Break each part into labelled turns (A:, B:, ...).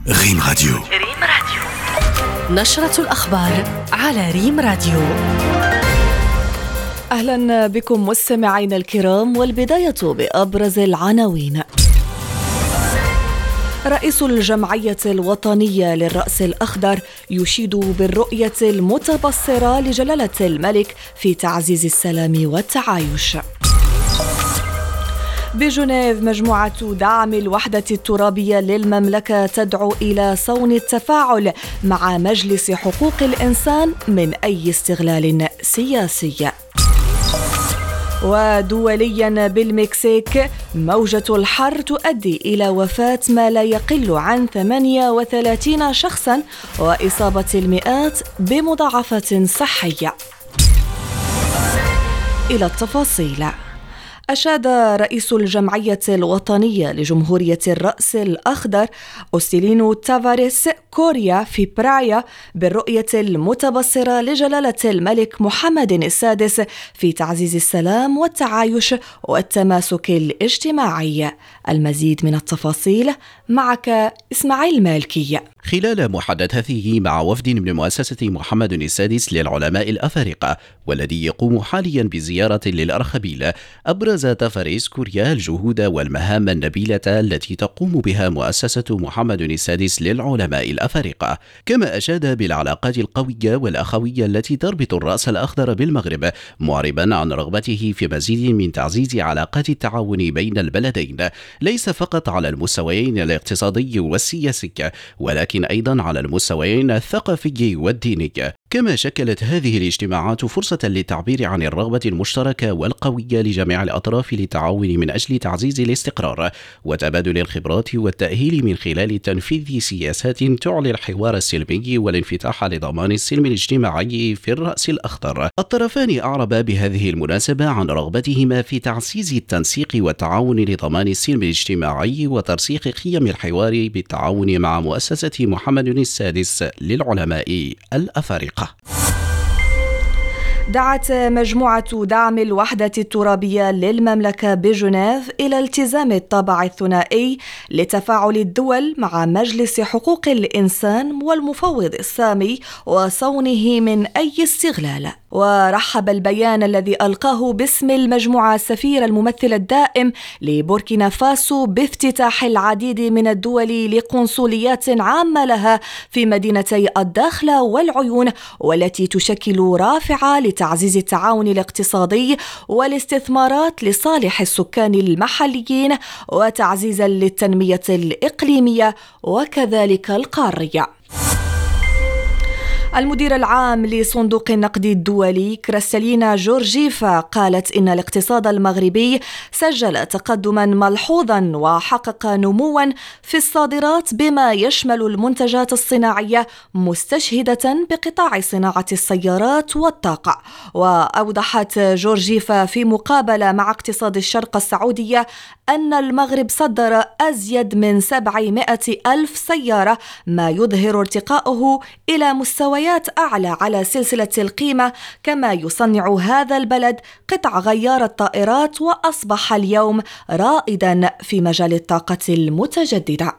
A: ريم راديو.
B: نشرة الأخبار على ريم راديو. أهلا بكم مستمعينا الكرام، والبداية بأبرز العناوين. رئيس الجمعية الوطنية للرأس الأخضر يشيد بالرؤية المتبصرة لجلالة الملك في تعزيز السلام والتعايش. بجنيف، مجموعة دعم الوحدة الترابية للمملكة تدعو إلى صون التفاعل مع مجلس حقوق الإنسان من أي استغلال سياسي. ودولياً، بالمكسيك موجة الحر تؤدي إلى وفاة ما لا يقل عن 38 شخصاً وإصابة المئات بمضاعفات صحية. إلى التفاصيل. أشاد رئيس الجمعية الوطنية لجمهورية الرأس الأخضر أوستيلينو تافاريس كوريا في برايا بالرؤية المتبصرة لجلالة الملك محمد السادس في تعزيز السلام والتعايش والتماسك الاجتماعي. المزيد من التفاصيل معك إسماعيل مالكي.
C: خلال محادثته مع وفد من مؤسسة محمد السادس للعلماء الأفارقة والذي يقوم حاليا بزيارة للأرخبيل، أبرز تافاريس كوريا الجهود والمهام النبيلة التي تقوم بها مؤسسة محمد السادس للعلماء الأفارقة، كما أشاد بالعلاقات القوية والأخوية التي تربط الرأس الأخضر بالمغرب، معربا عن رغبته في مزيد من تعزيز علاقات التعاون بين البلدين، ليس فقط على المستويين الاقتصادي والسياسي ولكن أيضا على المستويين الثقافي والديني. كما شكلت هذه الاجتماعات فرصة للتعبير عن الرغبة المشتركة والقوية لجميع الأطراف للتعاون من أجل تعزيز الاستقرار وتبادل الخبرات والتأهيل من خلال تنفيذ سياسات تعلي الحوار السلمي والانفتاح لضمان السلم الاجتماعي في الرأس الأخضر. الطرفان أعربا بهذه المناسبة عن رغبتهما في تعزيز التنسيق والتعاون لضمان السلم الاجتماعي وترسيخ قيم الحوار بالتعاون مع مؤسسة محمد السادس للعلماء الأفارقة.
B: دعت مجموعة دعم الوحدة الترابية للمملكة بجنيف إلى التزام الطابع الثنائي لتفاعل الدول مع مجلس حقوق الإنسان والمفوض السامي وصونه من أي استغلال. ورحب البيان الذي ألقاه باسم المجموعة السفير الممثل الدائم لبوركينا فاسو بافتتاح العديد من الدول لقنصليات عامة لها في مدينتي الداخلة والعيون، والتي تشكل رافعة لتعزيز التعاون الاقتصادي والاستثمارات لصالح السكان المحليين وتعزيزا للتنمية الإقليمية وكذلك القارية. المدير العام لصندوق النقد الدولي كريستالينا جورجيفا قالت إن الاقتصاد المغربي سجل تقدما ملحوظا وحقق نموا في الصادرات بما يشمل المنتجات الصناعية، مستشهدة بقطاع صناعة السيارات والطاقة. وأوضحت جورجيفا في مقابلة مع اقتصاد الشرق السعودية أن المغرب صدر أزيد من 700 ألف سيارة، ما يظهر ارتقاؤه إلى مستويات أعلى على سلسلة القيمة. كما يصنع هذا البلد قطع غيار الطائرات وأصبح اليوم رائدا في مجال الطاقة المتجددة.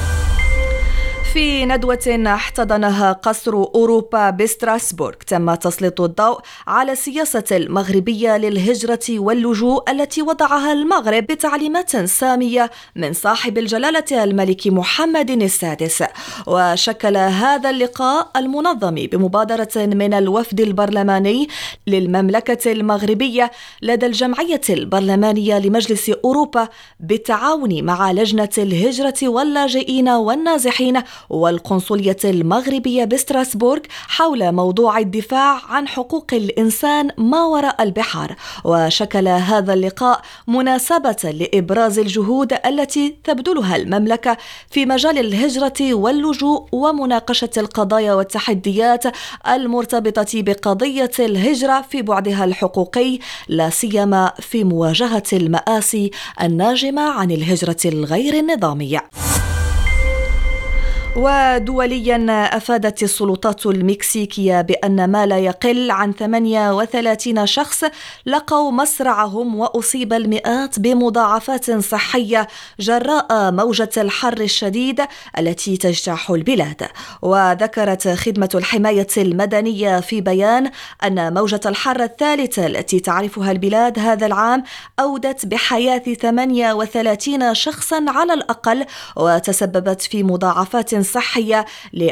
B: في ندوة احتضنها قصر أوروبا بستراسبورغ تم تسليط الضوء على السياسة المغربية للهجرة واللجوء التي وضعها المغرب بتعليمات سامية من صاحب الجلالة الملك محمد السادس. وشكل هذا اللقاء المنظم بمبادرة من الوفد البرلماني للمملكة المغربية لدى الجمعية البرلمانية لمجلس أوروبا بالتعاون مع لجنة الهجرة واللاجئين والنازحين والقنصلية المغربية بستراسبورغ حول موضوع الدفاع عن حقوق الإنسان ما وراء البحار. وشكل هذا اللقاء مناسبة لإبراز الجهود التي تبذلها المملكة في مجال الهجرة واللجوء ومناقشة القضايا والتحديات المرتبطة بقضية الهجرة في بعدها الحقوقي، لا سيما في مواجهة المآسي الناجمة عن الهجرة الغير النظامية. ودوليا أفادت السلطات المكسيكية بأن ما لا يقل عن 38 شخص لقوا مصرعهم وأصيب المئات بمضاعفات صحية جراء موجة الحر الشديد التي تجتاح البلاد. وذكرت خدمة الحماية المدنية في بيان أن موجة الحر الثالثة التي تعرفها البلاد هذا العام أودت بحياة 38 شخصا على الأقل، وتسببت في مضاعفات صحية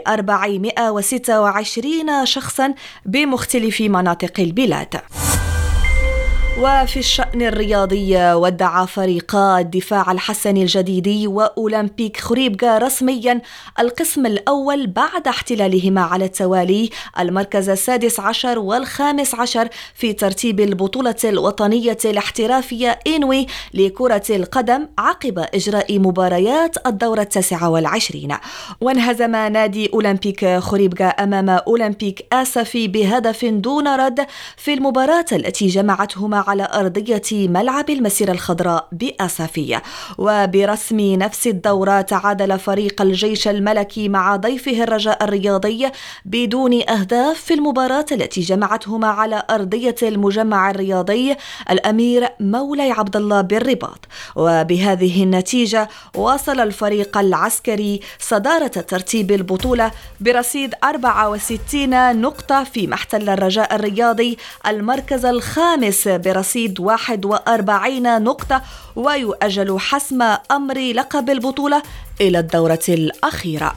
B: ل426 شخصا بمختلف مناطق البلاد. وفي الشأن الرياضي، ودع فريقا الدفاع الحسني الجديدي وأولمبيك خريبكا رسميا القسم الأول بعد احتلالهما على التوالي المركز 16 و15 في ترتيب البطولة الوطنية الاحترافية إنوي لكرة القدم عقب إجراء مباريات الدورة 29. وانهزم نادي أولمبيك خريبكا أمام أولمبيك آسفي بهدف دون رد في المباراة التي جمعتهما على أرضية ملعب المسيرة الخضراء بآسفية. وبرسم نفس الدورة تعادل فريق الجيش الملكي مع ضيفه الرجاء الرياضي بدون أهداف في المباراة التي جمعتهما على أرضية المجمع الرياضي الأمير مولاي عبد الله بالرباط. وبهذه النتيجة واصل الفريق العسكري صدارة ترتيب البطولة برصيد 64 نقطة، فيما احتل الرجاء الرياضي المركز الخامس برصيد 41 نقطة، ويؤجل حسم أمر لقب البطولة إلى الدورة الأخيرة.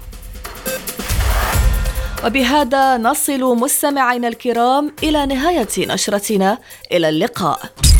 B: وبهذا نصل مستمعينا الكرام إلى نهاية نشرتنا. إلى اللقاء.